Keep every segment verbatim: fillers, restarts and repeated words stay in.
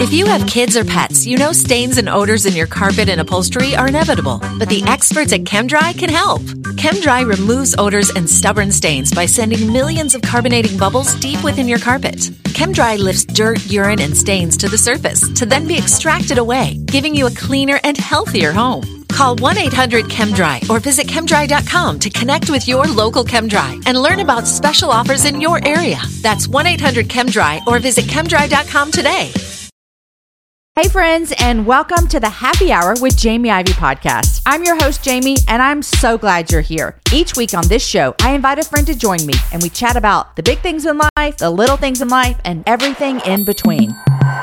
If you have kids or pets, you know stains and odors in your carpet and upholstery are inevitable, but the experts at ChemDry can help. ChemDry removes odors and stubborn stains by sending millions of carbonating bubbles deep within your carpet. ChemDry lifts dirt, urine, and stains to the surface to then be extracted away, giving you a cleaner and healthier home. Call one eight hundred ChemDry or visit chemdry dot com to connect with your local ChemDry and learn about special offers in your area. That's one eight hundred ChemDry or visit chemdry dot com today. Hey friends, and welcome to the Happy Hour with Jamie Ivey podcast. I'm your host, Jamie, and I'm so glad you're here. Each week on this show, I invite a friend to join me, and we chat about the big things in life, the little things in life, and everything in between.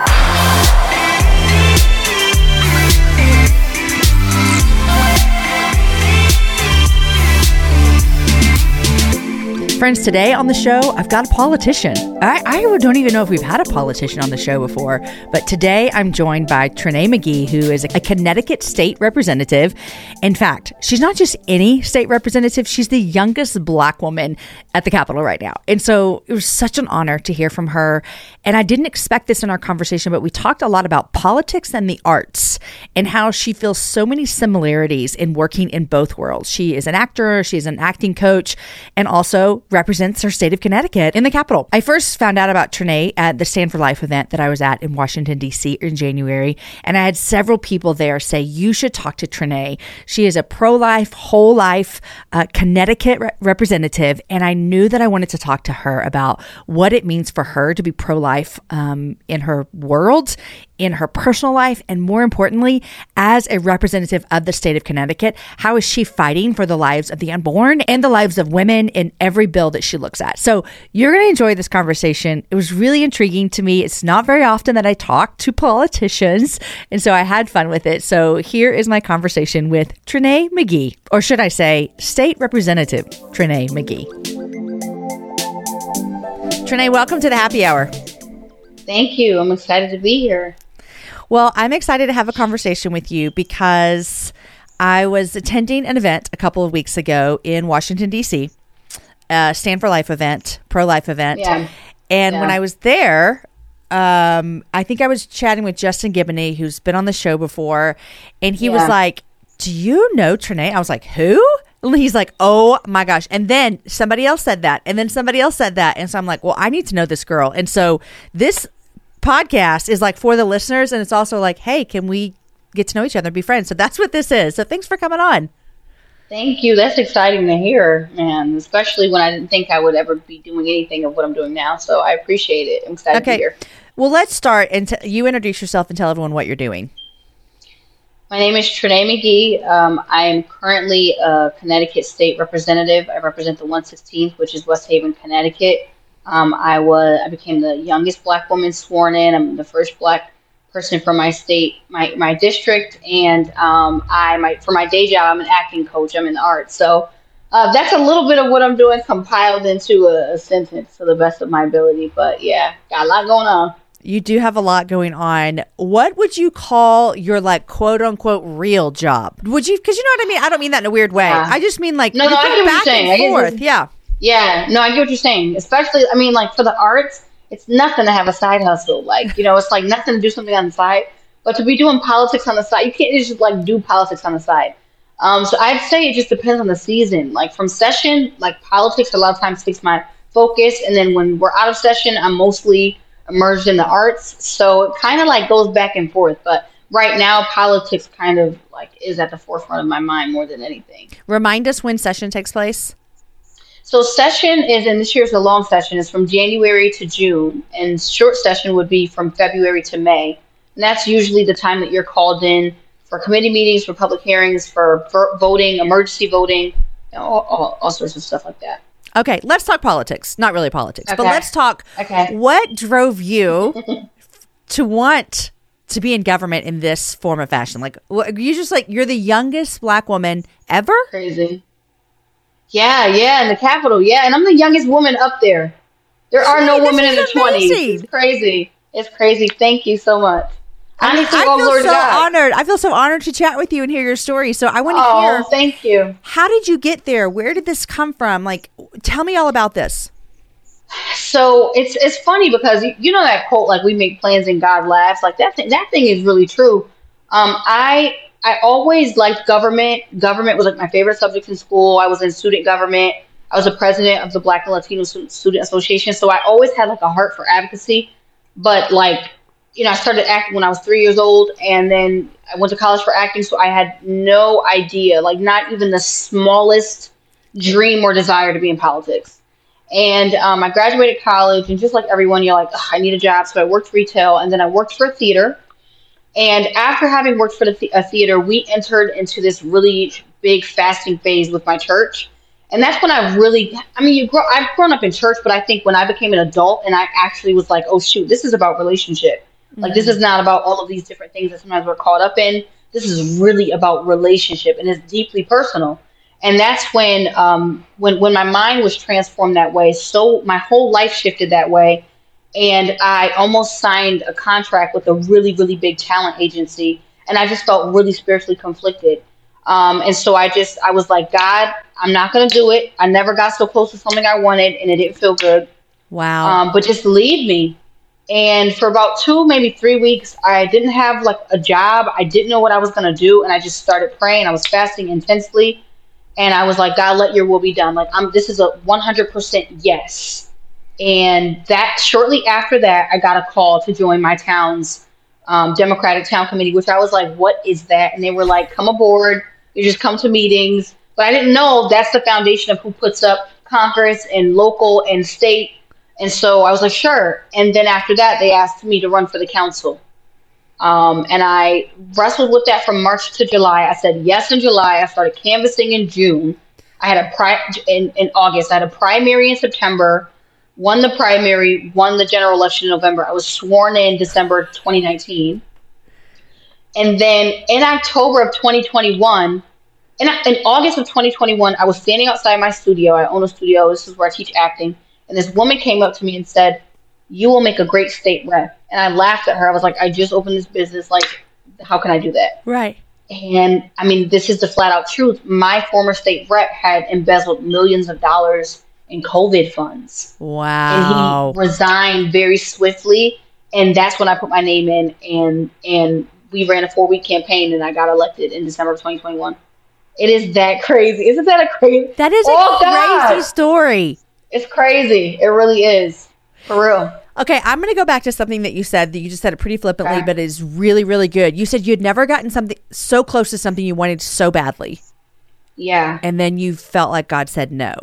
Friends, today on the show, I've got a politician. I, I don't even know if we've had a politician on the show before, but today I'm joined by Trenae McGee, who is a Connecticut state representative. In fact, she's not just any state representative, she's the youngest Black woman at the Capitol right now. And so it was such an honor to hear from her. And I didn't expect this in our conversation, but we talked a lot about politics and the arts and how she feels so many similarities in working in both worlds. She is an actor, she's an acting coach, and also represents her state of Connecticut in the Capitol. I first found out about Trenae at the Stand for Life event that I was at in Washington, D C in January, and I had several people there say, you should talk to Trenae. She is a pro-life, whole-life uh, Connecticut re- representative, and I knew that I wanted to talk to her about what it means for her to be pro-life um, in her world, in her personal life, and more importantly, as a representative of the state of Connecticut, how is she fighting for the lives of the unborn and the lives of women in every bill that she looks at? So you're going to enjoy this conversation. It was really intriguing to me. It's not very often that I talk to politicians, and so I had fun with it. So here is my conversation with Trenae McGee, or should I say, State Representative Trenae McGee. Trenae, welcome to the Happy Hour. Thank you. I'm excited to be here. Well, I'm excited to have a conversation with you because I was attending an event a couple of weeks ago in Washington, D C, a Stand for Life event, pro-life event. Yeah. And yeah. when I was there, um, I think I was chatting with Justin Giboney, who's been on the show before, and he yeah. was like, do you know Trenae? I was like, who? And he's like, oh my gosh. And then somebody else said that. And then somebody else said that. And so I'm like, well, I need to know this girl. And so this podcast is like for the listeners. And it's also like, hey, can we get to know each other, be friends? So that's what this is. So thanks for coming on. Thank you. That's exciting to hear, man, especially when I didn't think I would ever be doing anything of what I'm doing now. So I appreciate it. I'm excited okay. to be here. Well, let's start. And t- you introduce yourself and tell everyone what you're doing. My name is Trenae McGee. Um, I am currently a Connecticut state representative. I represent the one sixteenth, which is West Haven, Connecticut. Um, I was I became the youngest Black woman sworn in. I'm the first Black person from my state, my, my district, and um, I my for my day job, I'm an acting coach. I'm in the arts, so uh, that's a little bit of what I'm doing compiled into a, a sentence to the best of my ability. But yeah, got a lot going on. You do have a lot going on. What would you call your like quote unquote real job? Would you? Because you know what I mean. I don't mean that in a weird way. Yeah. I just mean like no, no, I get what you're saying. I get forth. Yeah. Yeah, no, I get what you're saying. Especially, I mean, like for the arts, it's nothing to have a side hustle. Like, you know, it's like nothing to do something on the side. But to be doing politics on the side, you can't just like do politics on the side. Um, so I'd say it just depends on the season. Like from session, like politics a lot of times takes my focus. And then when we're out of session, I'm mostly immersed in the arts. So it kind of like goes back and forth. But right now, politics kind of like is at the forefront of my mind more than anything. Remind us when session takes place. So session is, and this year's a long session, is from January to June, and short session would be from February to May. And that's usually the time that you're called in for committee meetings, for public hearings, for, for voting, emergency voting, you know, all, all, all sorts of stuff like that. Okay, let's talk politics. Not really politics, okay. but let's talk okay. what drove you to want to be in government in this form of fashion. Like, you just like, you're the youngest Black woman ever? Crazy. Yeah, yeah, in the Capitol, yeah. And I'm the youngest woman up there. There are no women in the twenties. It's crazy. It's crazy. Thank you so much. Honestly, I, I feel so God. honored. I feel so honored to chat with you and hear your story. So I want to oh, hear. Oh, thank you. How did you get there? Where did this come from? Like, tell me all about this. So it's it's funny because you, you know that quote, like, we make plans and God laughs. Like, that thing, that thing is really true. Um, I I always liked government. Government was like my favorite subject in school. I was in student government. I was the president of the Black and Latino Stu- Student Association. So I always had like a heart for advocacy. But like, you know, I started acting when I was three years old, and then I went to college for acting. So I had no idea, like not even the smallest dream or desire to be in politics. And um, I graduated college, and just like everyone, you're like, "Ugh, I need a job." So I worked retail, and then I worked for theater. And after having worked for the th- a theater, we entered into this really big fasting phase with my church. And that's when I really, I mean, you grow, I've grown up in church, but I think when I became an adult and I actually was like, oh, shoot, this is about relationship. Mm-hmm. Like, this is not about all of these different things that sometimes we're caught up in. This is really about relationship, and it's deeply personal. And that's when, um, when, when my mind was transformed that way. So my whole life shifted that way. And I almost signed a contract with a really, really big talent agency. And I just felt really spiritually conflicted. Um, and so I just, I was like, God, I'm not going to do it. I never got so close to something I wanted, and it didn't feel good. Wow. Um, but just lead me. And for about two, maybe three weeks, I didn't have like a job. I didn't know what I was going to do. And I just started praying. I was fasting intensely. And I was like, God, let your will be done. Like, I'm, this is a one hundred percent yes. And that shortly after that, I got a call to join my town's um, Democratic Town Committee, which I was like, what is that? And they were like, come aboard. You just come to meetings. But I didn't know that's the foundation of who puts up Congress and local and state. And so I was like, sure. And then after that, they asked me to run for the council. Um, and I wrestled with that from March to July. I said yes in July. I started canvassing in June. I had a pri- in, in August. I had a primary in September, won the primary, won the general election in November. I was sworn in December twenty nineteen. And then in October of twenty twenty-one, in, in August of twenty twenty-one, I was standing outside my studio. I own a studio. This is where I teach acting. And this woman came up to me and said, you will make a great state rep. And I laughed at her. I was like, I just opened this business. Like, how can I do that? Right. And I mean, this is the flat out truth. My former state rep had embezzled millions of dollars in COVID funds. Wow. And he resigned very swiftly. And that's when I put my name in, and, and we ran a four week campaign, and I got elected in December of twenty twenty-one. It is that crazy. Isn't that a crazy? That is oh, a God. crazy story. It's crazy. It really is. For real. Okay, I'm going to go back to something that you said, that you just said it pretty flippantly, Okay. but it is really, really good. You said you'd never gotten something so close to something you wanted so badly. Yeah. And then you felt like God said no.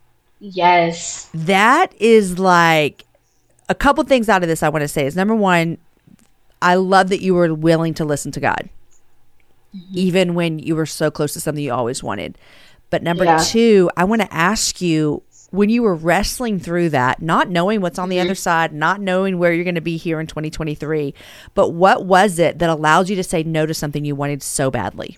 Yes. That is like a couple things out of this I want to say is, number one, I love that you were willing to listen to God, mm-hmm. even when you were so close to something you always wanted. But number yeah. two, I want to ask you, when you were wrestling through that, not knowing what's on the mm-hmm. other side, not knowing where you're going to be here in twenty twenty-three, but what was it that allowed you to say no to something you wanted so badly?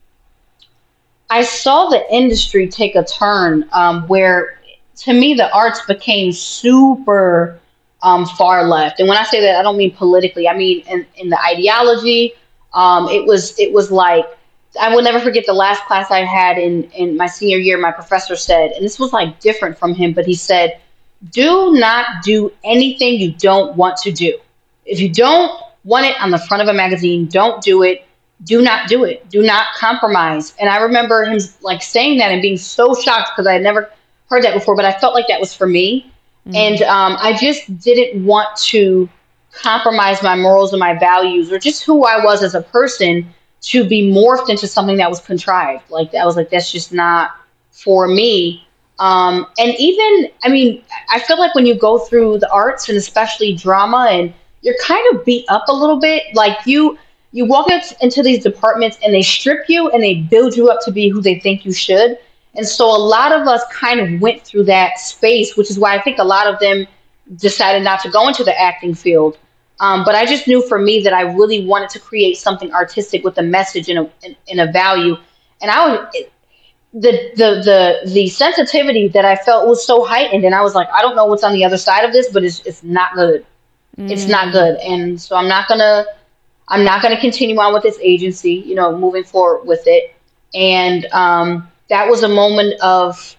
I saw the industry take a turn um, where, to me, the arts became super um, far left. And when I say that, I don't mean politically. I mean in, in the ideology. Um, it was it was like, I will never forget the last class I had in, in my senior year. My professor said, and this was like different from him, but he said, do not do anything you don't want to do. If you don't want it on the front of a magazine, don't do it. Do not do it. Do not compromise. And I remember him like saying that and being so shocked because I had never heard that before, but I felt like that was for me. Mm-hmm. And um, I just didn't want to compromise my morals and my values or just who I was as a person to be morphed into something that was contrived. Like, I was like, that's just not for me. Um, and even, I mean, I feel like when you go through the arts and especially drama, and you're kind of beat up a little bit, like you, you walk into these departments and they strip you and they build you up to be who they think you should. And so a lot of us kind of went through that space, which is why I think a lot of them decided not to go into the acting field. Um, but I just knew for me that I really wanted to create something artistic with a message and a, and, and a value. And I would, the, the, the, the sensitivity that I felt was so heightened. And I was like, I don't know what's on the other side of this, but it's, it's not good. Mm. It's not good. And so I'm not going to, I'm not going to continue on with this agency, you know, moving forward with it. And, um, that was a moment of,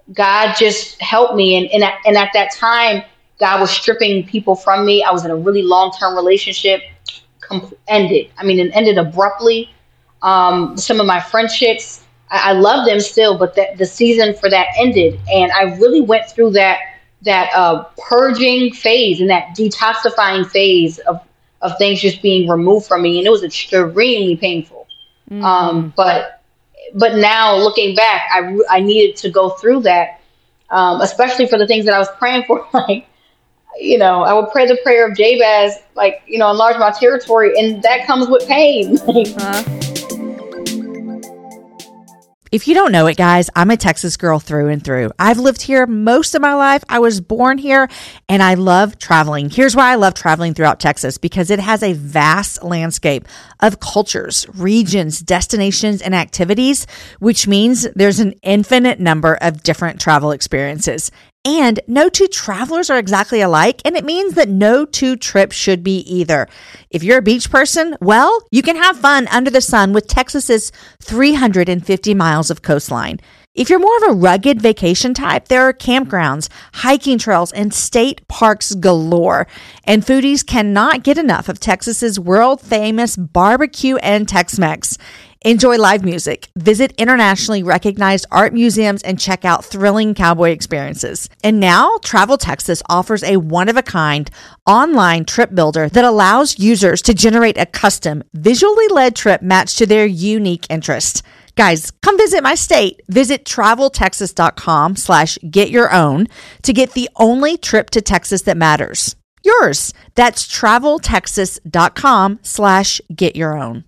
God just helped me. And, and, at, and at that time, God was stripping people from me. I was in a really long-term relationship, com- ended. I mean, it ended abruptly. Um, some of my friendships, I, I love them still, but that the season for that ended. And I really went through that that uh, purging phase and that detoxifying phase of, of things just being removed from me. And it was extremely painful. Mm-hmm. Um, but but now looking back, I, I needed to go through that, um, especially for the things that I was praying for. Like, you know, I would pray the prayer of Jabez, like, you know, enlarge my territory. And that comes with pain. uh-huh. If you don't know it, guys, I'm a Texas girl through and through. I've lived here most of my life. I was born here and I love traveling. Here's why I love traveling throughout Texas, because it has a vast landscape of cultures, regions, destinations, and activities, which means there's an infinite number of different travel experiences. And no two travelers are exactly alike, and it means that no two trips should be either. If you're a beach person, well, you can have fun under the sun with Texas's three hundred fifty miles of coastline. If you're more of a rugged vacation type, there are campgrounds, hiking trails, and state parks galore. And foodies cannot get enough of Texas's world-famous barbecue and Tex-Mex. Enjoy live music, visit internationally recognized art museums, and check out thrilling cowboy experiences. And now, Travel Texas offers a one-of-a-kind online trip builder that allows users to generate a custom, visually led trip matched to their unique interests. Guys, come visit my state. Visit traveltexas.com slash get your own to get the only trip to Texas that matters. Yours. That's traveltexas.com slash get your own.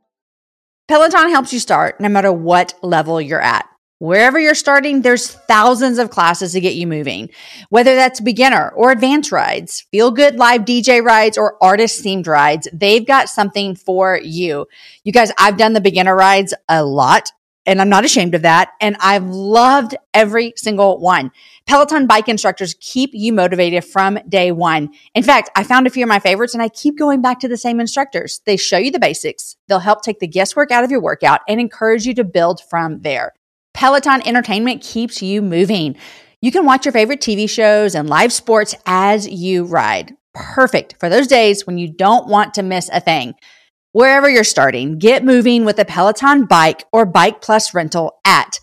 Peloton helps you start no matter what level you're at. Wherever you're starting, there's thousands of classes to get you moving. Whether that's beginner or advanced rides, feel good live D J rides, or artist themed rides, they've got something for you. You guys, I've done the beginner rides a lot, and I'm not ashamed of that. And I've loved every single one. Peloton bike instructors keep you motivated from day one. In fact, I found a few of my favorites and I keep going back to the same instructors. They show you the basics. They'll help take the guesswork out of your workout and encourage you to build from there. Peloton entertainment keeps you moving. You can watch your favorite T V shows and live sports as you ride. Perfect for those days when you don't want to miss a thing. Wherever you're starting, get moving with a Peloton bike or Bike Plus rental at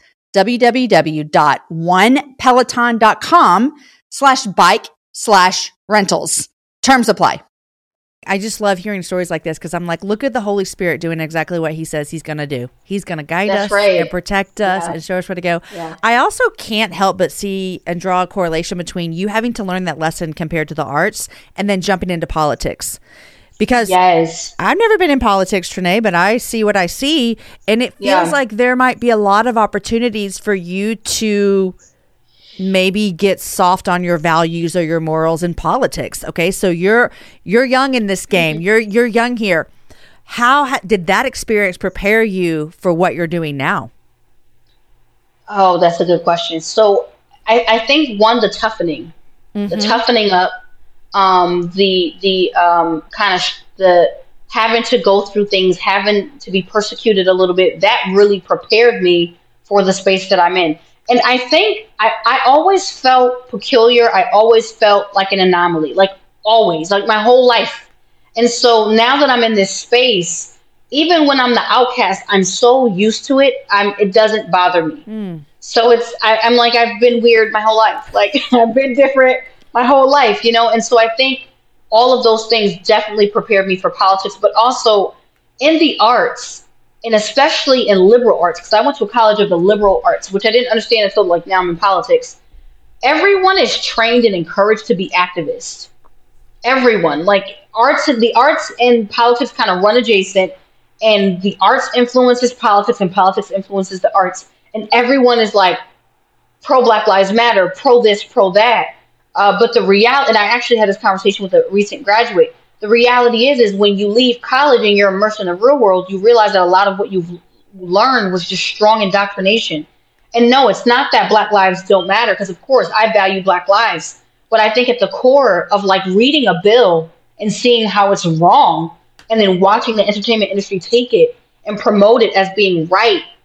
www.onepeloton.com slash bike slash rentals. Terms apply. I just love hearing stories like this because I'm like, look at the Holy Spirit doing exactly what he says he's going to do. He's going to guide That's us right. and protect us yeah. and show us where to go. Yeah. I also can't help but see and draw a correlation between you having to learn that lesson compared to the arts and then jumping into politics. Because yes. I've never been in politics, Trinae, but I see what I see. And it feels yeah. like there might be a lot of opportunities for you to maybe get soft on your values or your morals in politics. Okay, so you're you're young in this game. Mm-hmm. You're you're young here. How ha- did that experience prepare you for what you're doing now? Oh, that's a good question. So I, I think one, the toughening, mm-hmm. the toughening up. Um, the the um, kind of sh- the having to go through things, having to be persecuted a little bit, that really prepared me for the space that I'm in. And I think I, I always felt peculiar. I always felt like an anomaly, like always, like my whole life. And so now that I'm in this space, even when I'm the outcast, I'm so used to it. I'm it doesn't bother me. Mm. So it's I, I'm like I've been weird my whole life. Like I've been different my whole life, you know? And so I think all of those things definitely prepared me for politics, but also in the arts, and especially in liberal arts, because I went to a college of the liberal arts, which I didn't understand until like now I'm in politics. Everyone is trained and encouraged to be activists. Everyone, like arts, the arts and politics kind of run adjacent, and the arts influences politics and politics influences the arts. And everyone is like pro Black Lives Matter, pro this, pro that. Uh, but the reality, and I actually had this conversation with a recent graduate, the reality is, is when you leave college and you're immersed in the real world, you realize that a lot of what you've learned was just strong indoctrination. And no, it's not that Black lives don't matter, because of course I value Black lives. But I think at the core of like reading a bill and seeing how it's wrong, and then watching the entertainment industry take it and promote it as being right,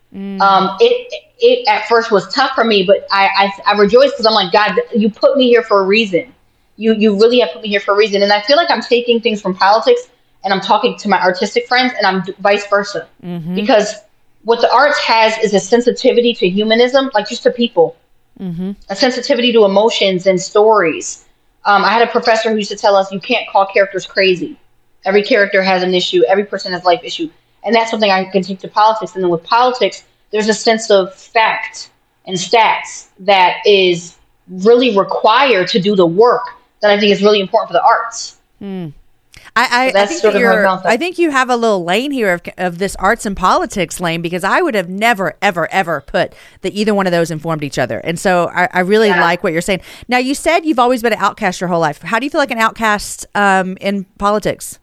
Mm. Um, it it at first was tough for me, but I I, I rejoice because I'm like, God, you put me here for a reason. You you really have put me here for a reason, and I feel like I'm taking things from politics and I'm talking to my artistic friends, and I'm vice versa, mm-hmm. because what the arts has is a sensitivity to humanism, like just to people, mm-hmm. a sensitivity to emotions and stories. Um, I had a professor who used to tell us, you can't call characters crazy. Every character has an issue. Every person has a life issue. And that's something I can take to politics. And then with politics, there's a sense of fact and stats that is really required to do the work that I think is really important for the arts. Mm. I, I, I, think that you're, I think you have a little lane here of, of this arts and politics lane, because I would have never, ever, ever put that either one of those informed each other. And so I, I really yeah. like what you're saying. Now, you said you've always been an outcast your whole life. How do you feel like an outcast um, in politics?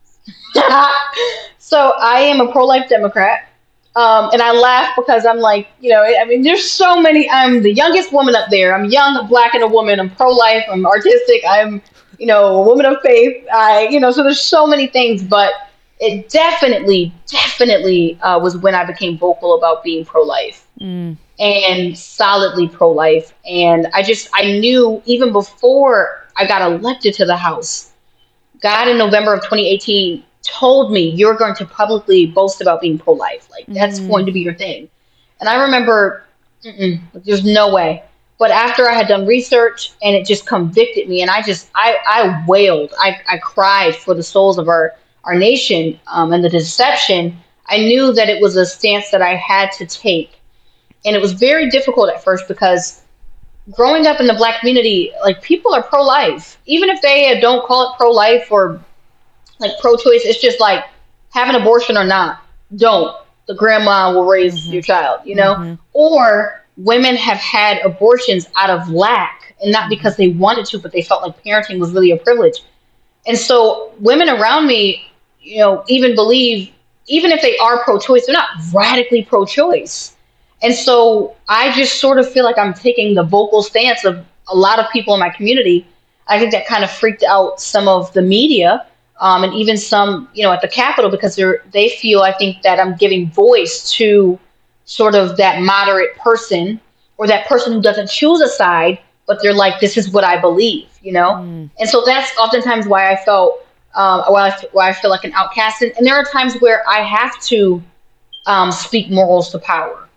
So I am a pro-life Democrat. Um, and I laugh because I'm like, you know, I mean, there's so many. I'm the youngest woman up there. I'm young, I'm black, and a woman. I'm pro-life. I'm artistic. I'm you know, a woman of faith. I, you know, so there's so many things, but it definitely, definitely uh, was when I became vocal about being pro-life mm. and solidly pro-life. And I just, I knew even before I got elected to the House, God in November of twenty eighteen told me, you're going to publicly boast about being pro-life. Like, that's mm. going to be your thing. And I remember, mm-mm, there's no way. But after I had done research and it just convicted me, and I just, I, I wailed, I, I cried for the souls of our, our nation um, and the deception, I knew that it was a stance that I had to take. And it was very difficult at first because growing up in the black community, like, people are pro-life. Even if they don't call it pro-life or like pro-choice, it's just like, have an abortion or not, don't. The grandma will raise mm-hmm. your child, you know? Mm-hmm. Or women have had abortions out of lack, and not because they wanted to, but they felt like parenting was really a privilege. And so women around me, you know, even believe, even if they are pro-choice, they're not radically pro-choice. And so I just sort of feel like I'm taking the vocal stance of a lot of people in my community. I think that kind of freaked out some of the media, um, and even some, you know, at the Capitol, because they're, they feel, I think, that I'm giving voice to sort of that moderate person, or that person who doesn't choose a side, but they're like, this is what I believe, you know? Mm. And so that's oftentimes why I felt, um, why, I, why I feel like an outcast. And, and there are times where I have to um, speak morals to power.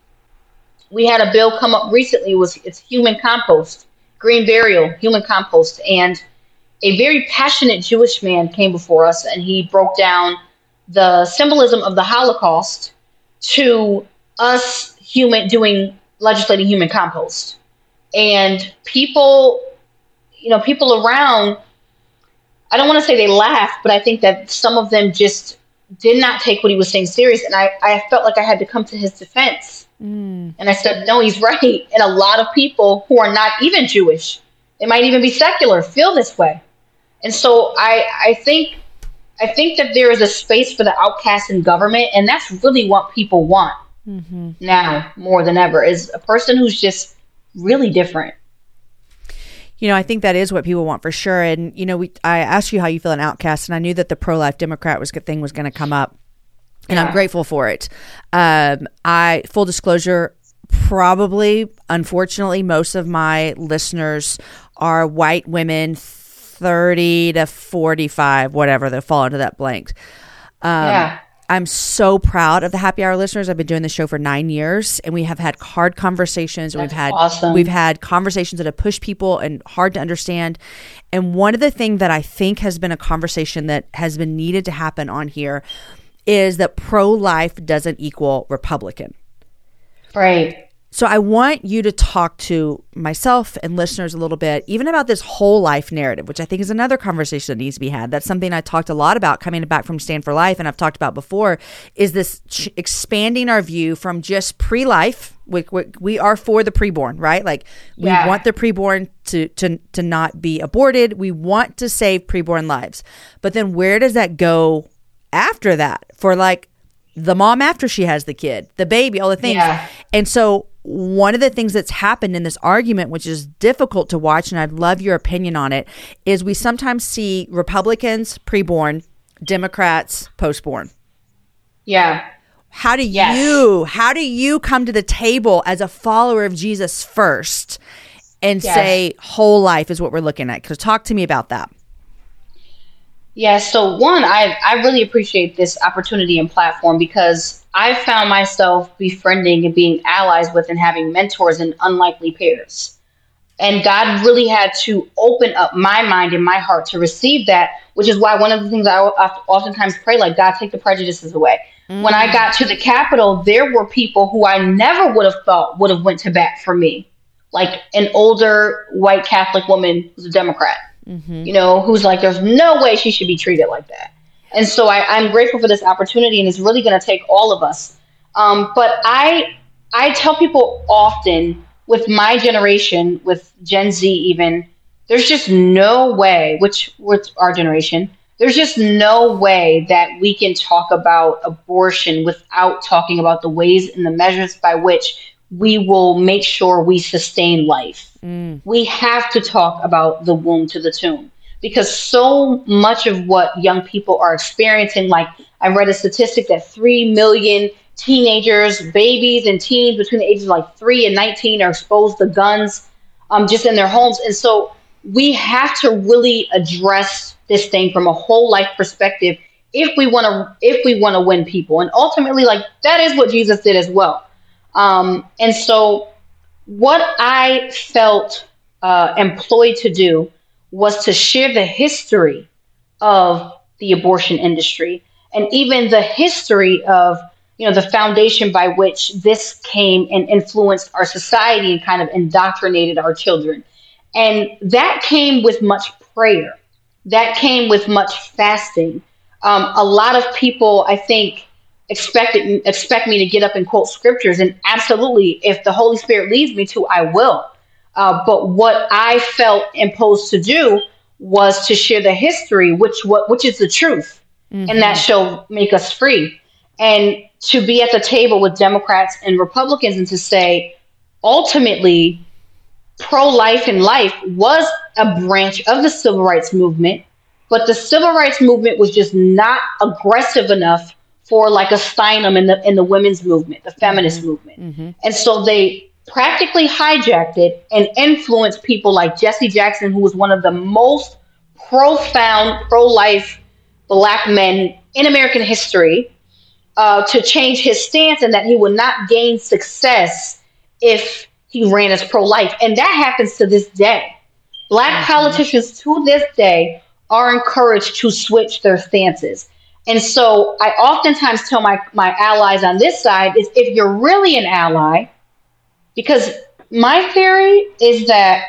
We had a bill come up recently, it was it's human compost, green burial, human compost. And a very passionate Jewish man came before us, and he broke down the symbolism of the Holocaust to us human doing legislating human compost. And people, you know, people around, I don't want to say they laughed, but I think that some of them just did not take what he was saying serious. And I, I felt like I had to come to his defense. Mm. And I said, no, he's right. And a lot of people who are not even Jewish, they might even be secular, feel this way. And so I, I think, I think that there is a space for the outcast in government, and that's really what people want. Mm-hmm. Now more than ever, is a person who's just really different. You know, I think that is what people want for sure. And, you know, we I asked you how you feel an outcast, and I knew that the pro-life Democrat was good thing was going to come up, and yeah. I'm grateful for it. Um, I full disclosure, probably, unfortunately, most of my listeners are white women, thirty to forty-five, whatever, that fall into that blank. Um, yeah. I'm so proud of the Happy Hour listeners. I've been doing this show for nine years, and we have had hard conversations. That's we've had awesome. We've had conversations that have pushed people and hard to understand. And one of the things that I think has been a conversation that has been needed to happen on here is that pro-life doesn't equal Republican. Right. So I want you to talk to myself and listeners a little bit, even about this whole life narrative, which I think is another conversation that needs to be had. That's something I talked a lot about coming back from Stand for Life, and I've talked about before, is this ch- expanding our view from just pre-life. We, we, we are for the preborn, right? Like, we yeah. want the preborn to, to, to not be aborted. We want to save preborn lives. But then where does that go after that for, like, the mom after she has the kid, the baby, all the things? Yeah. And so one of the things that's happened in this argument, which is difficult to watch, and I'd love your opinion on it, is we sometimes see Republicans preborn, Democrats postborn. Yeah. How do Yes. you, how do you come to the table as a follower of Jesus first and Yes. say whole life is what we're looking at? Because talk to me about that. Yeah, so one, I, I really appreciate this opportunity and platform because I found myself befriending and being allies with and having mentors in unlikely pairs. And God really had to open up my mind and my heart to receive that, which is why one of the things I oftentimes pray, like, God, take the prejudices away. Mm. When I got to the Capitol, there were people who I never would have thought would have went to bat for me. Like an older white Catholic woman who's a Democrat. Mm-hmm. You know, who's like, there's no way she should be treated like that. And so I, I'm grateful for this opportunity, and it's really going to take all of us. Um, but I, I tell people often with my generation, with Gen Z even, there's just no way, which with our generation, there's just no way that we can talk about abortion without talking about the ways and the measures by which we will make sure we sustain life. Mm. We have to talk about the womb to the tomb because so much of what young people are experiencing, like I read a statistic that three million teenagers, babies and teens between the ages of like three and nineteen are exposed to guns um, just in their homes. And so we have to really address this thing from a whole life perspective if we want to if we want to win people. And ultimately, like, that is what Jesus did as well. Um, and so what I felt uh, employed to do was to share the history of the abortion industry and even the history of, you know, the foundation by which this came and influenced our society and kind of indoctrinated our children. And that came with much prayer. That came with much fasting. Um, a lot of people, I think, expect it, expect me to get up and quote scriptures. And absolutely, if the Holy Spirit leads me to, I will. Uh, but what I felt imposed to do was to share the history, which what which is the truth. Mm-hmm. And that shall make us free. And to be at the table with Democrats and Republicans and to say, ultimately, pro-life and life was a branch of the civil rights movement, but the civil rights movement was just not aggressive enough for like a Steinem in the in the women's movement, the feminist mm-hmm. movement. Mm-hmm. And so they practically hijacked it and influenced people like Jesse Jackson, who was one of the most profound pro-life Black men in American history, uh, to change his stance and that he would not gain success if he ran as pro-life. And that happens to this day. Black mm-hmm. politicians to this day are encouraged to switch their stances. And so I oftentimes tell my, my allies on this side is if you're really an ally, because my theory is that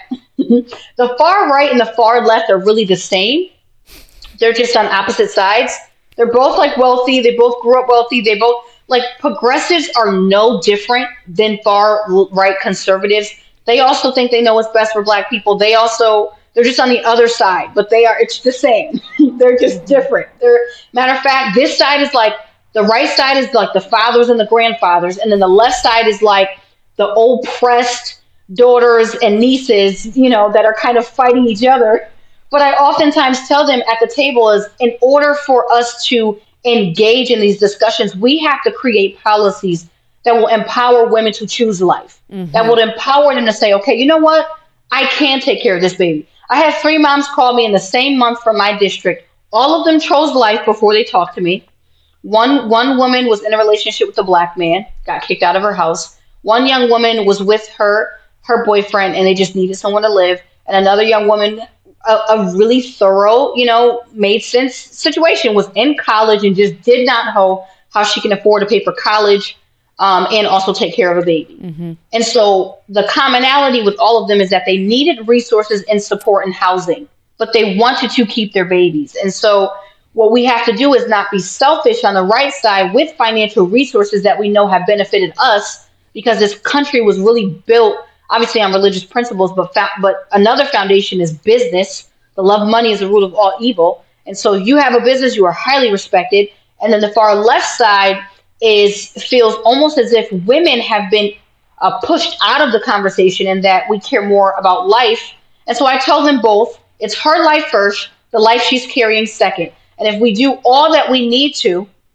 the far right and the far left are really the same. They're just on opposite sides. They're both like wealthy. They both grew up wealthy. They both like progressives are no different than far right conservatives. They also think they know what's best for Black people. They also, they're just on the other side, but they are, it's the same. They're just different. They're, matter of fact, this side is like, the right side is like the fathers and the grandfathers. And then the left side is like the oppressed daughters and nieces, you know, that are kind of fighting each other. But I oftentimes tell them at the table is in order for us to engage in these discussions, we have to create policies that will empower women to choose life, mm-hmm. that will empower them to say, okay, you know what? I can take care of this baby. I had three moms call me in the same month from my district. All of them chose life before they talked to me. One, one woman was in a relationship with a Black man, got kicked out of her house. One young woman was with her, her boyfriend, and they just needed someone to live. And another young woman, a, a really thorough, you know, made sense situation, was in college and just did not know how she can afford to pay for college um, and also take care of a baby. Mm-hmm. And so the commonality with all of them is that they needed resources and support and housing, but they wanted to keep their babies. And so what we have to do is not be selfish on the right side with financial resources that we know have benefited us, because this country was really built obviously on religious principles, but fa- but another foundation is business. The love of money is the root of all evil. And so you have a business, you are highly respected. And then the far left side is feels almost as if women have been uh, pushed out of the conversation and that we care more about life. And so I tell them both, it's her life first, the life she's carrying second. And if we do all that we need to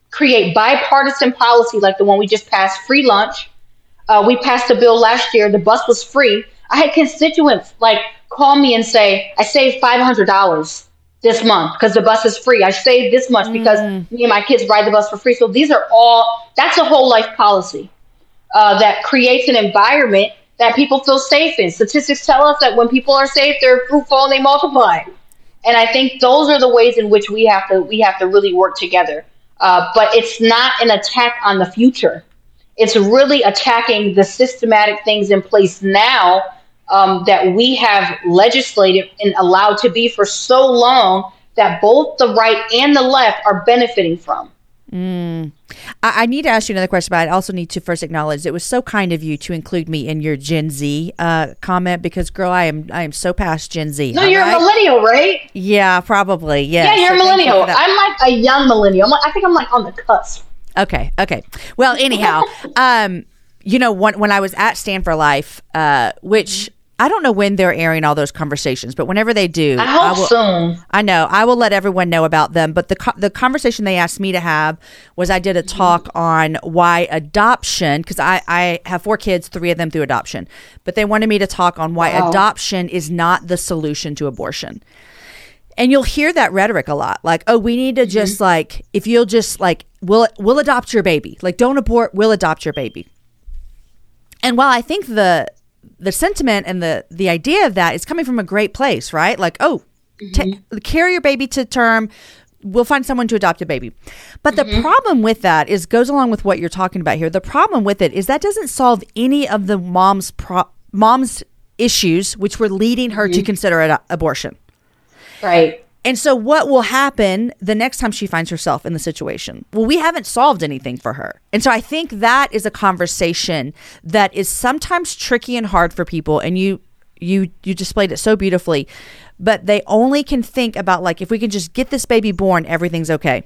create bipartisan policy like the one we just passed, free lunch. Uh, we passed a bill last year. The bus was free. I had constituents like call me and say, I saved five hundred dollars this month because the bus is free. I saved this much because mm. me and my kids ride the bus for free. So these are all, that's a whole life policy uh, that creates an environment that people feel safe in. Statistics tell us that when people are safe, they're fruitful and they multiply. And I think those are the ways in which we have to we have to really work together. Uh, but it's not an attack on the future. It's really attacking the systematic things in place now um, that we have legislated and allowed to be for so long that both the right and the left are benefiting from. Mm. I, I need to ask you another question, but I also need to first acknowledge it was so kind of you to include me in your Gen Z uh, comment because, girl, I am I am so past Gen Z. No, you're right? a millennial, right? Yeah, probably. Yes. Yeah, you're so a millennial. You I'm like a young millennial. I'm like, I think I'm like on the cusp. Okay. Okay. Well, anyhow, um, you know, when, when I was at Stand for Life, uh, which I don't know when they're airing all those conversations, but whenever they do, I hope I will, soon. I know I will let everyone know about them. But the co- the conversation they asked me to have was I did a talk on why adoption, because I, I have four kids, three of them through adoption, but they wanted me to talk on why wow. adoption is not the solution to abortion. And you'll hear that rhetoric a lot, like, oh, we need to mm-hmm. just like, if you'll just like, we'll we'll adopt your baby, like don't abort, we'll adopt your baby. And while I think the the sentiment and the the idea of that is coming from a great place, right? Like, oh, mm-hmm. t- carry your baby to term, we'll find someone to adopt a baby. But mm-hmm. the problem with that is goes along with what you're talking about here. The problem with it is that doesn't solve any of the mom's pro- mom's issues, which were leading her mm-hmm. to consider an abortion. Right. And so what will happen the next time she finds herself in the situation? Well, we haven't solved anything for her. And so I think that is a conversation that is sometimes tricky and hard for people. And you you you displayed it so beautifully. But they only can think about, like, if we can just get this baby born, everything's okay.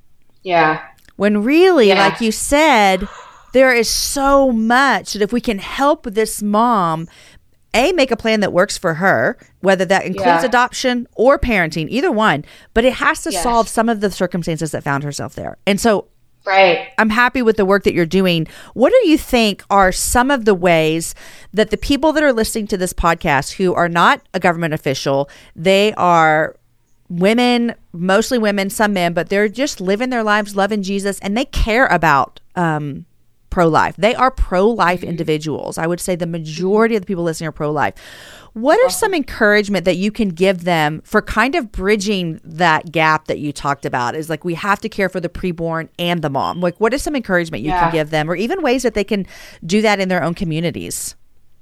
Yeah. When really, yeah. like you said, there is so much that if we can help this mom A, make a plan that works for her, whether that includes yeah. adoption or parenting, either one, but it has to yes. solve some of the circumstances that found herself there. And so right. I'm happy with the work that you're doing. What do you think are some of the ways that the people that are listening to this podcast who are not a government official, they are women, mostly women, some men, but they're just living their lives, loving Jesus, and they care about um pro-life. They are pro-life mm-hmm. individuals. I would say the majority of the people listening are pro-life. What are some encouragement that you can give them for kind of bridging that gap that you talked about? Is like, we have to care for the preborn and the mom. Like, what is some encouragement you yeah. can give them, or even ways that they can do that in their own communities?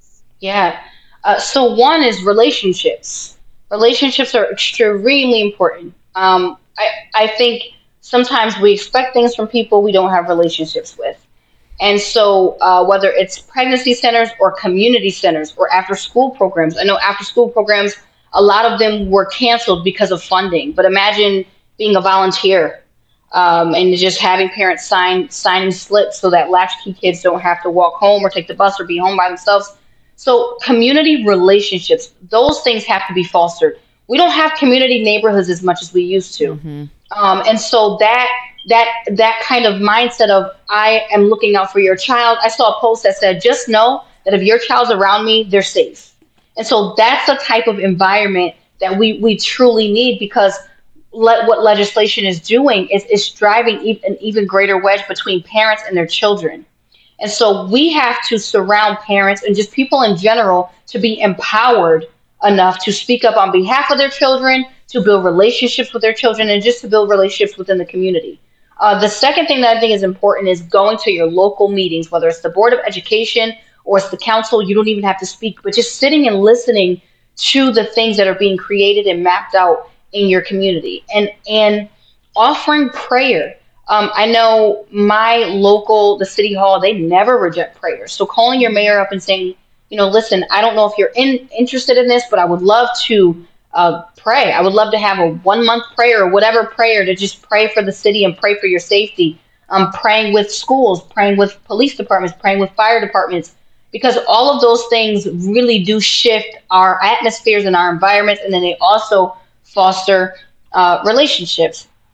Yeah. Uh, so one is relationships. Relationships are extremely important. Um, I, I think sometimes we expect things from people we don't have relationships with. And so uh, whether it's pregnancy centers or community centers or after school programs, I know after school programs, a lot of them were canceled because of funding. But imagine being a volunteer um, and just having parents sign signing slips so that latchkey kids don't have to walk home or take the bus or be home by themselves. So community relationships, those things have to be fostered. We don't have community neighborhoods as much as we used to. Mm-hmm. Um, and so that that that kind of mindset of I am looking out for your child. I saw a post that said, just know that if your child's around me, they're safe. And so that's the type of environment that we, we truly need, because le- what legislation is doing is, is driving e- an even greater wedge between parents and their children. And so we have to surround parents and just people in general to be empowered enough to speak up on behalf of their children, to build relationships with their children, and just to build relationships within the community. Uh, the second thing that I think is important is going to your local meetings, whether it's the Board of Education or it's the council. You don't even have to speak, but just sitting and listening to the things that are being created and mapped out in your community, and and offering prayer. Um, I know my local, the city hall, they never reject prayer. So calling your mayor up and saying, you know, listen, I don't know if you're in, interested in this, but I would love to uh, pray. I would love to have a one month prayer or whatever prayer to just pray for the city and pray for your safety. Um, praying with schools, praying with police departments, praying with fire departments, because all of those things really do shift our atmospheres and our environments. And then they also foster uh, relationships.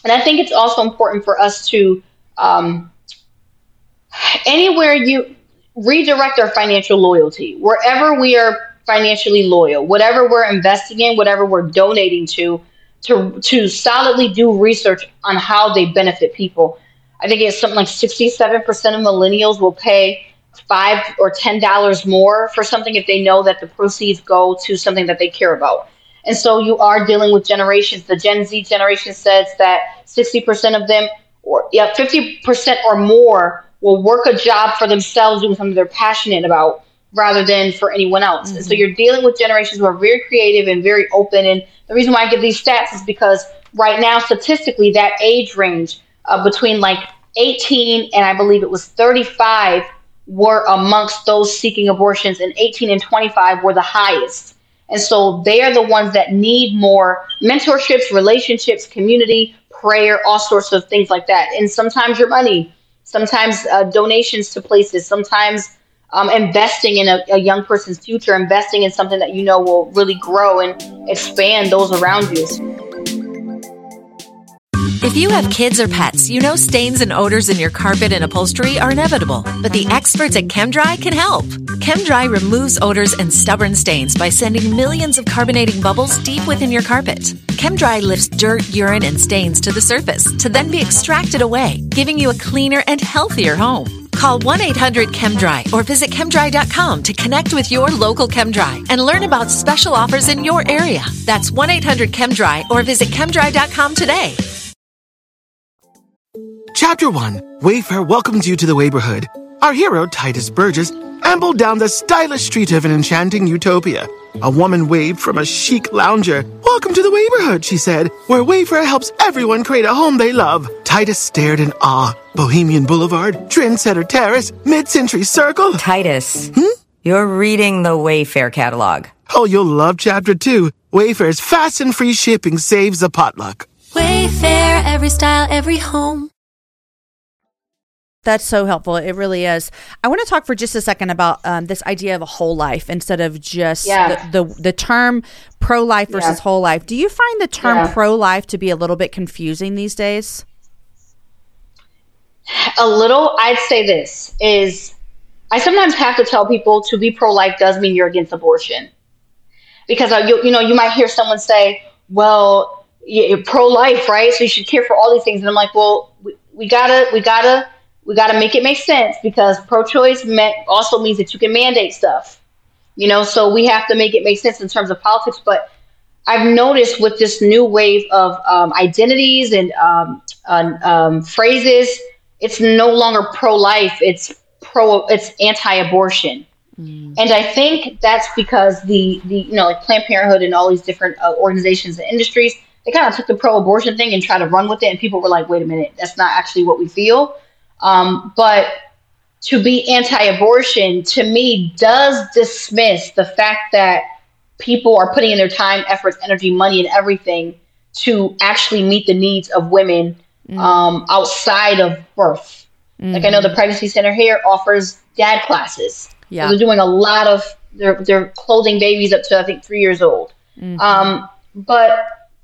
And I think it's also important for us to, um, anywhere you redirect our financial loyalty, wherever we are financially loyal, whatever we're investing in, whatever we're donating to, to, to solidly do research on how they benefit people. I think it's something like sixty-seven percent of millennials will pay five or ten dollars more for something if they know that the proceeds go to something that they care about. And so you are dealing with generations. The Gen Z generation says that sixty percent of them, or yeah, fifty percent or more, will work a job for themselves doing something they're passionate about rather than for anyone else. Mm-hmm. And so you're dealing with generations who are very creative and very open. And the reason why I give these stats is because right now, statistically, that age range uh, between like eighteen and I believe it was thirty-five were amongst those seeking abortions, and eighteen and twenty-five were the highest. And so they are the ones that need more mentorships, relationships, community, prayer, all sorts of things like that. And sometimes your money, sometimes uh, donations to places, sometimes um, investing in a, a young person's future, investing in something that you know will really grow and expand those around you. If you have kids or pets, you know stains and odors in your carpet and upholstery are inevitable, but the experts at ChemDry can help. ChemDry removes odors and stubborn stains by sending millions of carbonating bubbles deep within your carpet. ChemDry lifts dirt, urine, and stains to the surface to then be extracted away, giving you a cleaner and healthier home. Call one eight hundred ChemDry or visit chemdry dot com to connect with your local ChemDry and learn about special offers in your area. That's one eight hundred ChemDry or visit chemdry dot com today. Chapter one, Wayfair welcomes you to the neighborhood. Our hero, Titus Burgess, ambled down the stylish street of an enchanting utopia. A woman waved from a chic lounger. Welcome to the neighborhood, she said, where Wayfair helps everyone create a home they love. Titus stared in awe. Bohemian Boulevard, Trendsetter Terrace, Mid-Century Circle. Titus, hmm? You're reading the Wayfair catalog. Oh, you'll love Chapter two. Wayfair's fast and free shipping saves a potluck. Wayfair, every style, every home. That's so helpful. It really is. I want to talk for just a second about um, this idea of a whole life instead of just yeah. the, the the term pro-life versus yeah. whole life. Do you find the term yeah. pro-life to be a little bit confusing these days? A little. I'd say this is, I sometimes have to tell people to be pro-life does mean you're against abortion. Because, uh, you, you know, you might hear someone say, well, you're pro-life, right? So you should care for all these things. And I'm like, well, we, we gotta, we gotta, We got to make it make sense, because pro-choice meant also means that you can mandate stuff, you know, so we have to make it make sense in terms of politics. But I've noticed with this new wave of um, identities and um, uh, um, phrases, it's no longer pro-life, it's pro, it's anti-abortion. Mm. And I think that's because the, the, you know, like Planned Parenthood and all these different uh, organizations and industries, they kind of took the pro-abortion thing and tried to run with it. And people were like, wait a minute, that's not actually what we feel. Um, but to be anti-abortion, to me, does dismiss the fact that people are putting in their time, efforts, energy, money, and everything to actually meet the needs of women mm. um, outside of birth. Mm-hmm. Like I know the Pregnancy Center here offers dad classes. Yeah. So they're doing a lot of, they're, they're clothing babies up to, I think, three years old. Mm-hmm. Um, but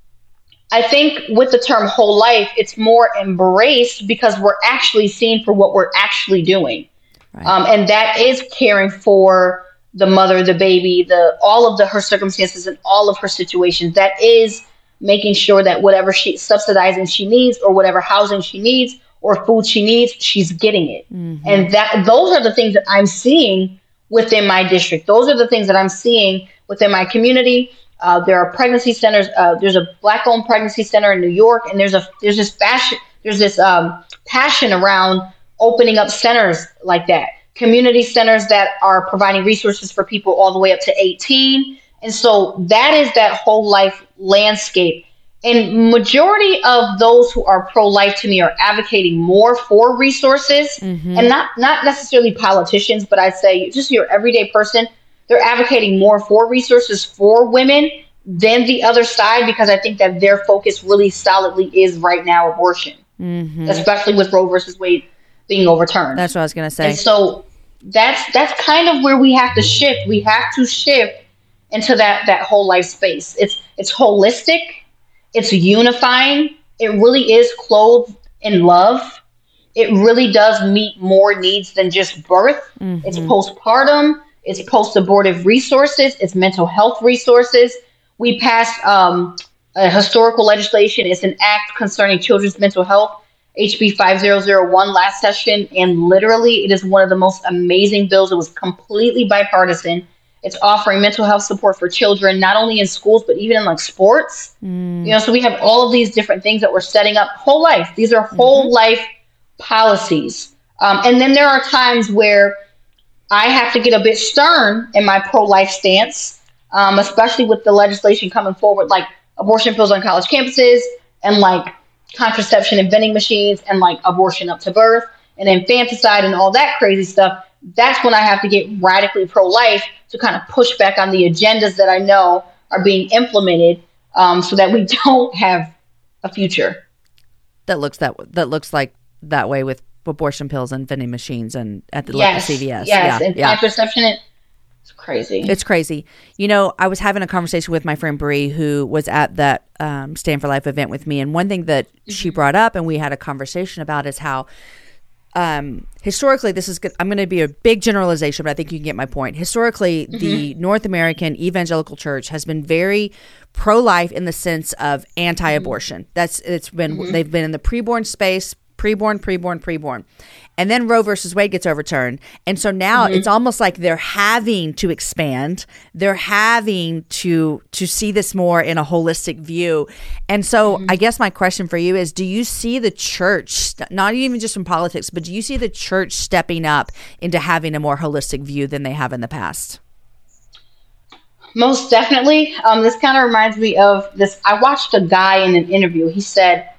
I think with the term whole life, it's more embraced because we're actually seen for what we're actually doing. Right. Um, and that is caring for the mother, the baby, the all of the her circumstances and all of her situations. That is making sure that whatever she subsidizing she needs, or whatever housing she needs, or food she needs, she's getting it. Mm-hmm. And that those are the things that I'm seeing within my district. Those are the things that I'm seeing within my community. Uh, there are pregnancy centers. Uh, there's a Black-owned pregnancy center in New York, and there's a there's this fashion, there's this um, passion around opening up centers like that, community centers that are providing resources for people all the way up to eighteen. And so that is that whole life landscape. And majority of those who are pro-life to me are advocating more for resources, mm-hmm. and not not necessarily politicians, but I'd say just your everyday person. They're advocating more for resources for women than the other side, because I think that their focus really solidly is right now abortion, mm-hmm. especially with Roe versus Wade being overturned. That's what I was going to say. And so that's that's kind of where we have to shift. We have to shift into that that whole life space. It's it's holistic, it's unifying, it really is clothed in love. It really does meet more needs than just birth. Mm-hmm. It's postpartum. It's post-abortive resources. It's mental health resources. We passed um, a historical legislation. It's an act concerning children's mental health, H B five thousand one last session. And literally, it is one of the most amazing bills. It was completely bipartisan. It's offering mental health support for children, not only in schools, but even in like sports. Mm. You know, so we have all of these different things that we're setting up whole life. These are whole mm-hmm. life policies. Um, and then there are times where I have to get a bit stern in my pro-life stance, um, especially with the legislation coming forward, like abortion pills on college campuses and like contraception and vending machines and like abortion up to birth and infanticide and all that crazy stuff. That's when I have to get radically pro-life to kind of push back on the agendas that I know are being implemented, um, so that we don't have a future. That looks that that looks like that way with abortion pills and vending machines and at the yes, local C V S. Yes, yeah, and yeah. contraception, it's crazy. It's crazy. You know, I was having a conversation with my friend Bree, who was at that um, Stand for Life event with me, and one thing that mm-hmm. she brought up and we had a conversation about is how Um, historically, this is good. I'm going to be a big generalization, but I think you can get my point. Historically, mm-hmm. the North American evangelical church has been very pro-life in the sense of anti-abortion. Mm-hmm. That's it's been mm-hmm. they've been in the preborn space, preborn, preborn, preborn, and then Roe versus Wade gets overturned, and so now mm-hmm. it's almost like they're having to expand. They're having to to see this more in a holistic view, and so mm-hmm. I guess my question for you is: do you see the church, not even just from politics, but do you see the church stepping up into having a more holistic view than they have in the past? Most definitely. Um, this kind of reminds me of this. I watched a guy in an interview. He said,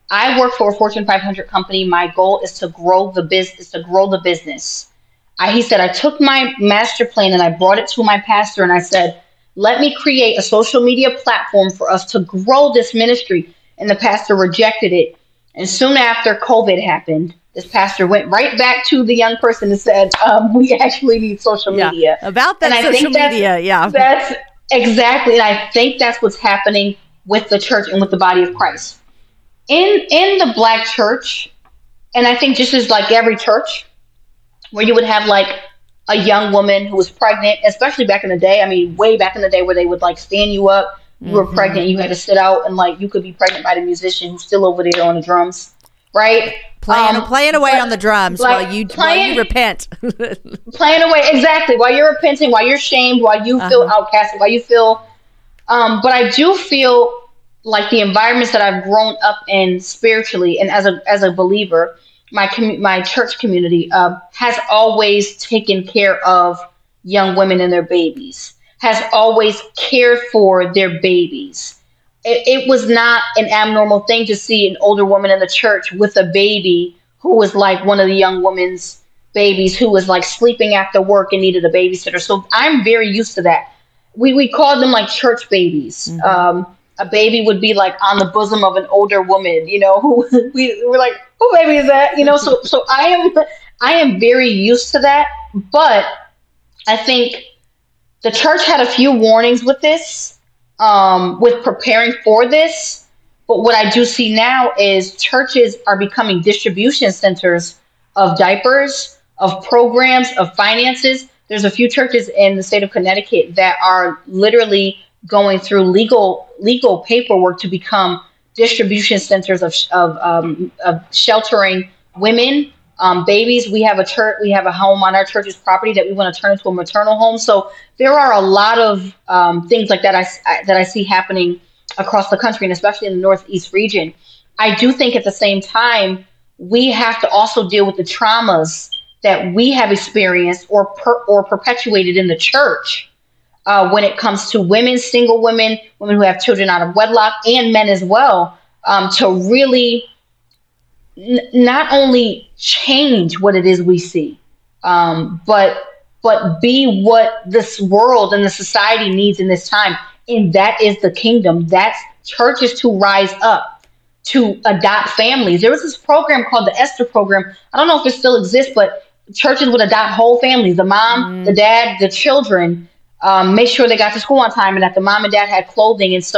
I work for a Fortune five hundred company. My goal is to grow the business, to grow the business. I, he said, I took my master plan and I brought it to my pastor and I said, let me create a social media platform for us to grow this ministry. And the pastor rejected it. And soon after COVID happened, this pastor went right back to the young person and said, um, we actually need social yeah, media. About that and social media, yeah. That's exactly. And I think that's what's happening with the church and with the body of Christ. In in the Black church, and I think just as like every church, where you would have like a young woman who was pregnant, especially back in the day, I mean, way back in the day where they would like stand you up, you mm-hmm. were pregnant, you had to sit out, and like you could be pregnant by the musician who's still over there on the drums, right? Playing, um, playing away on the drums like while you playing, while you repent. Playing away, exactly, while you're repenting, while you're shamed, while you feel uh-huh. outcasted, while you feel, um, but I do feel like the environments that I've grown up in spiritually and as a as a believer, my commu- my church community uh, has always taken care of young women and their babies, has always cared for their babies. It, it was not an abnormal thing to see an older woman in the church with a baby who was like one of the young women's babies who was like sleeping after work and needed a babysitter. So I'm very used to that. We, we called them like church babies. Mm-hmm. Um, A baby would be like on the bosom of an older woman, you know, who we were like, who baby is that? You know, so so I am I am very used to that. But I think the church had a few warnings with this, um, with preparing for this. But what I do see now is churches are becoming distribution centers of diapers, of programs, of finances. There's a few churches in the state of Connecticut that are literally going through legal legal paperwork to become distribution centers of of, um, of sheltering women, um, babies. We have a church, we have a home on our church's property that we want to turn into a maternal home. So there are a lot of um, things like that I, I that I see happening across the country, and especially in the Northeast region. I do think at the same time we have to also deal with the traumas that we have experienced or per, or perpetuated in the church. Uh, when it comes to women, single women, women who have children out of wedlock, and men as well, um, to really n- not only change what it is we see, um, but but be what this world and the society needs in this time. And that is the kingdom. That's churches to rise up, to adopt families. There was this program called the Esther program. I don't know if it still exists, but churches would adopt whole families, the mom, mm. the dad, the children, Um, make sure they got to school on time and that the mom and dad had clothing. And so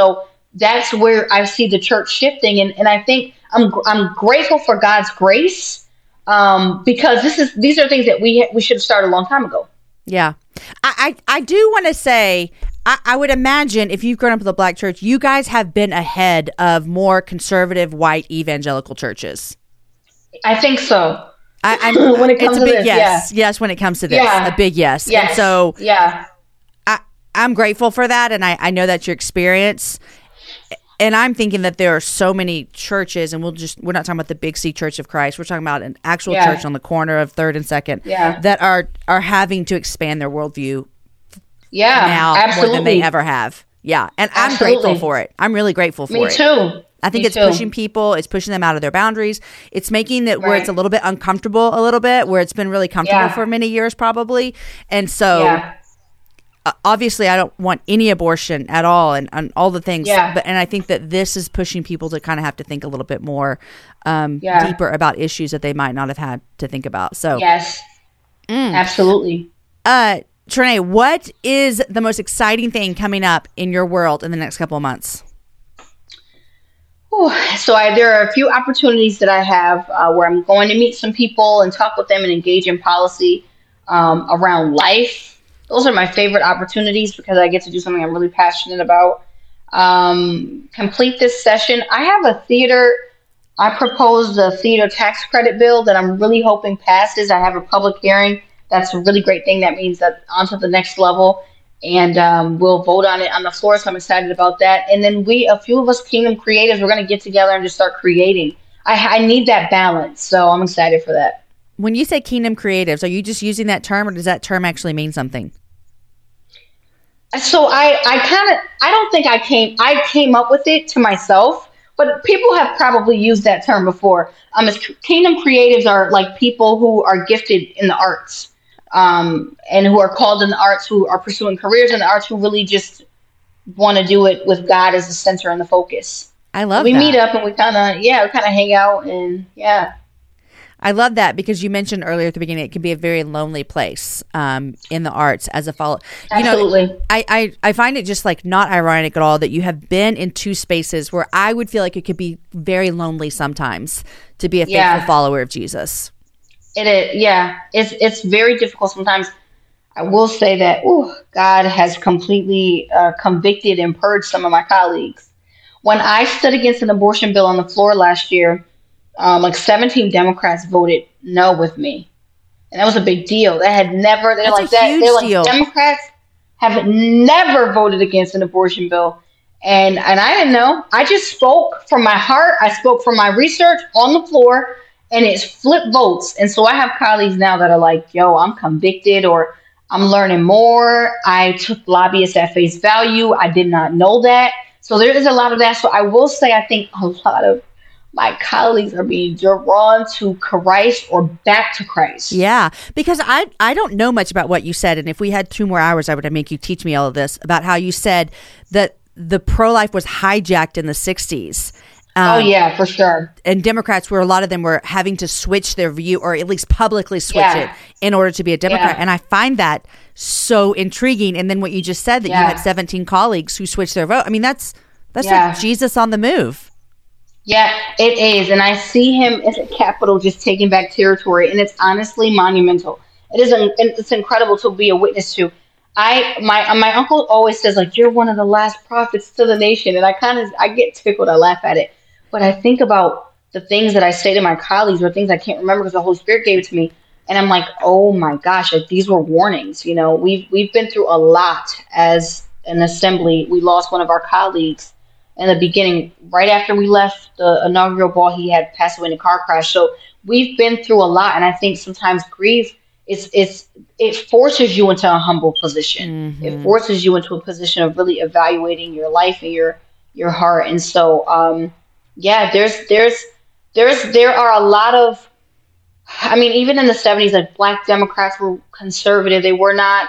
that's where I see the church shifting. And, and I think I'm I'm grateful for God's grace, um, because this is these are things that we we should have started a long time ago. Yeah. I, I, I do want to say, I, I would imagine if you've grown up with a black church, you guys have been ahead of more conservative white evangelical churches. I think so. I, I'm, when it comes it's a to big this, yes. yeah. Yes, when it comes to this. Yeah. A big yes. Yes. And so yeah. I, I'm grateful for that, and I, I know that's your experience. And I'm thinking that there are so many churches, and we'll just, we're not talking about the Big C Church of Christ. We're talking about an actual yeah. church on the corner of third and second yeah. that are, are having to expand their worldview yeah, now absolutely. more than they ever have. Yeah. And I'm Absolutely. grateful for it. I'm really grateful for Me it. Me too. I think Me it's too. pushing people. It's pushing them out of their boundaries. It's making it where Right. it's a little bit uncomfortable a little bit, where it's been really comfortable Yeah. for many years probably. And so Yeah. uh, obviously I don't want any abortion at all and, and all the things. Yeah. But and I think that this is pushing people to kind of have to think a little bit more um, Yeah. deeper about issues that they might not have had to think about. So Yes. Mm. Absolutely. uh, Trenae, what is the most exciting thing coming up in your world in the next couple of months? Whew. So I, there are a few opportunities that I have uh, where I'm going to meet some people and talk with them and engage in policy um, around life. Those are my favorite opportunities because I get to do something I'm really passionate about. Um, complete this session. I have a theater. I proposed a theater tax credit bill that I'm really hoping passes. I have a public hearing. That's a really great thing. That means that on to the next level. And um, we'll vote on it on the floor, so I'm excited about that. And then we, a few of us Kingdom creatives, we're going to get together and just start creating. I, I need that balance, so I'm excited for that. When you say Kingdom creatives, are you just using that term, or does that term actually mean something? So I, I kind of, I don't think I came, I came up with it to myself, but people have probably used that term before. Um, as Kingdom creatives are like people who are gifted in the arts. Um, and who are called in the arts, who are pursuing careers in the arts, who really just want to do it with God as the center and the focus. I love we that. We meet up and we kind of, yeah, we kind of hang out and yeah. I love that because you mentioned earlier at the beginning, it can be a very lonely place um, in the arts as a follow. You Absolutely. know, I, I, I find it just like not ironic at all that you have been in two spaces where I would feel like it could be very lonely sometimes to be a faithful Yeah. follower of Jesus. It is, yeah. It's it's very difficult sometimes. I will say that ooh, God has completely uh, convicted and purged some of my colleagues. When I stood against an abortion bill on the floor last year, um, like seventeen Democrats voted no with me, and that was a big deal. That had never. They're That's like a that. huge They're like deal. Democrats have never voted against an abortion bill, and and I didn't know. I just spoke from my heart. I spoke from my research on the floor. And it's flip votes. And so I have colleagues now that are like, yo, I'm convicted or I'm learning more. I took lobbyists at face value. I did not know that. So there is a lot of that. So I will say, I think a lot of my colleagues are being drawn to Christ or back to Christ. Yeah, because I, I don't know much about what you said. And if we had two more hours, I would make you teach me all of this about how you said that the pro-life was hijacked in the sixties. Um, oh, yeah, for sure. And Democrats, where a lot of them were having to switch their view or at least publicly switch Yeah. it in order to be a Democrat. Yeah. And I find that so intriguing. And then what you just said, that Yeah. you had seventeen colleagues who switched their vote. I mean, that's that's Yeah. like Jesus on the move. Yeah, it is. And I see him as a capital just taking back territory. And it's honestly monumental. It is an, it's incredible to be a witness to. I my my uncle always says, like, you're one of the last prophets to the nation. And I kind of, I get tickled. I laugh at it. But I think about the things that I say to my colleagues or things I can't remember because the Holy Spirit gave it to me. And I'm like, oh my gosh, like these were warnings. You know, we've, we've been through a lot as an assembly. We lost one of our colleagues in the beginning, right after we left the inaugural ball, he had passed away in a car crash. So we've been through a lot. And I think sometimes grief is, it's, it forces you into a humble position. Mm-hmm. It forces you into a position of really evaluating your life and your, your heart. And so, um, yeah, there's, there's, there's, there are a lot of, I mean, even in the seventies, like Black Democrats were conservative. They were not,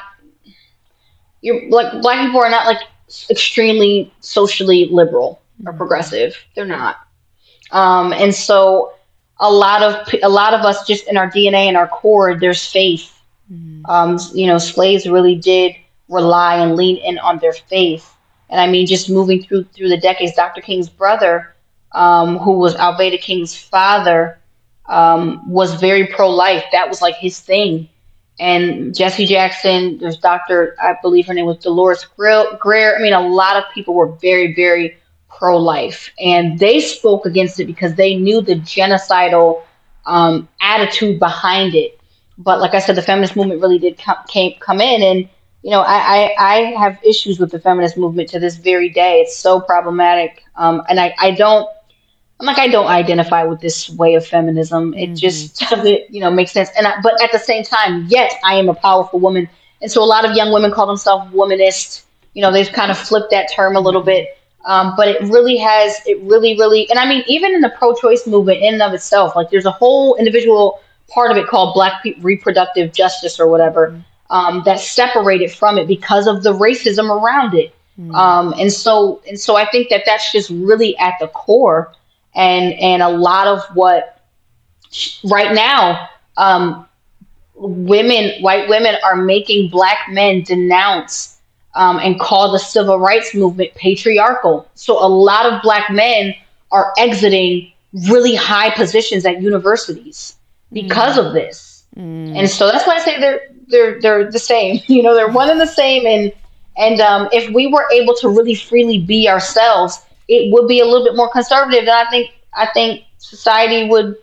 you're like, Black people are not like extremely socially liberal or progressive. They're not. Um, and so a lot of, a lot of us just in our D N A and our core, there's faith. Mm-hmm. Um, you know, slaves really did rely and lean in on their faith. And I mean, just moving through through the decades, Doctor King's brother, um, who was Alveda King's father, um, was very pro-life. That was like his thing. And Jesse Jackson, there's Doctor, I believe her name was Dolores Greer. I mean, a lot of people were very, very pro-life. And they spoke against it because they knew the genocidal um, attitude behind it. But like I said, the feminist movement really did come, came, come in. And, you know, I, I, I have issues with the feminist movement to this very day. It's so problematic. Um, and I, I don't, I'm like, I don't identify with this way of feminism. It mm-hmm. just doesn't, you know, make sense. And I, but at the same time, yet I am a powerful woman. And so a lot of young women call themselves womanist. You know, they've kind of flipped that term a little bit. Um, but it really has, it really, really, and I mean, even in the pro-choice movement in and of itself, like there's a whole individual part of it called Black Pe- Reproductive Justice or whatever, um, that's separated from it because of the racism around it. Mm. Um, and so, and so I think that that's just really at the core. And and a lot of what right now, um, women, white women are making Black men denounce um, and call the civil rights movement patriarchal. So a lot of Black men are exiting really high positions at universities because mm. of this. Mm. And so that's why I say they're they're they're the same. You know, they're one and the same. And and um, if we were able to really freely be ourselves, it would be a little bit more conservative. And I think, I think society would,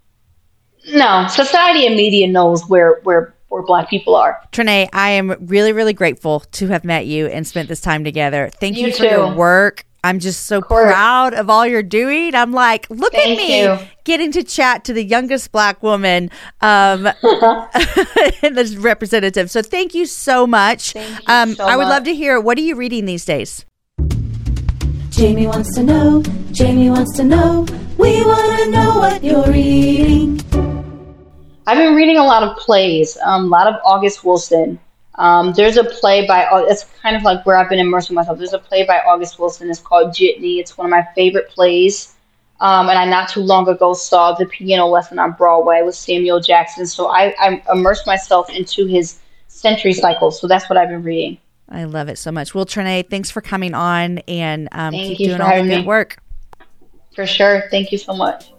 no, society and media knows where, where, where Black people are. Trenae, I am really, really grateful to have met you and spent this time together. Thank you, you for too. your work. I'm just so proud of all you're doing. I'm like, look Thank at me you. getting to chat to the youngest Black woman um, in this representative. So thank you so much. Thank you um, so I would much. love to hear, what are you reading these days? Jamie wants to know, Jamie wants to know, we want to know what you're reading. I've been reading a lot of plays, um, a lot of August Wilson. Um, there's a play by, it's kind of like where I've been immersing myself. There's a play by August Wilson. It's called Jitney. It's one of my favorite plays. Um, and I not too long ago saw The Piano Lesson on Broadway with Samuel Jackson. So I, I immersed myself into his Century Cycle. So that's what I've been reading. I love it so much. Well, Trenae, thanks for coming on and um, Thank keep you doing for all the having good me. work. For sure. Thank you so much.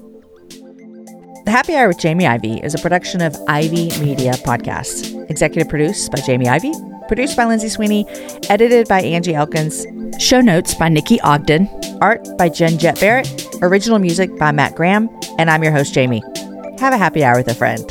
The Happy Hour with Jamie Ivey is a production of Ivy Media Podcasts. Executive produced by Jamie Ivey. Produced by Lindsay Sweeney. Edited by Angie Elkins. Show notes by Nikki Ogden. Art by Jen Jett Barrett. Original music by Matt Graham. And I'm your host, Jamie. Have a happy hour with a friend.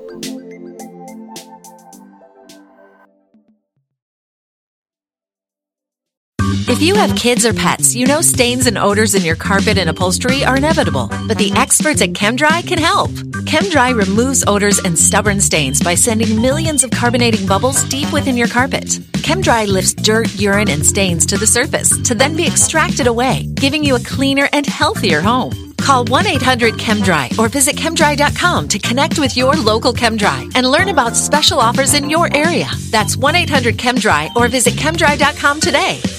If you have kids or pets, you know stains and odors in your carpet and upholstery are inevitable, but the experts at ChemDry can help. ChemDry removes odors and stubborn stains by sending millions of carbonating bubbles deep within your carpet. ChemDry lifts dirt, urine, and stains to the surface to then be extracted away, giving you a cleaner and healthier home. Call one eight hundred ChemDry or visit chemdry dot com to connect with your local ChemDry and learn about special offers in your area. That's one eight hundred ChemDry or visit chemdry dot com today.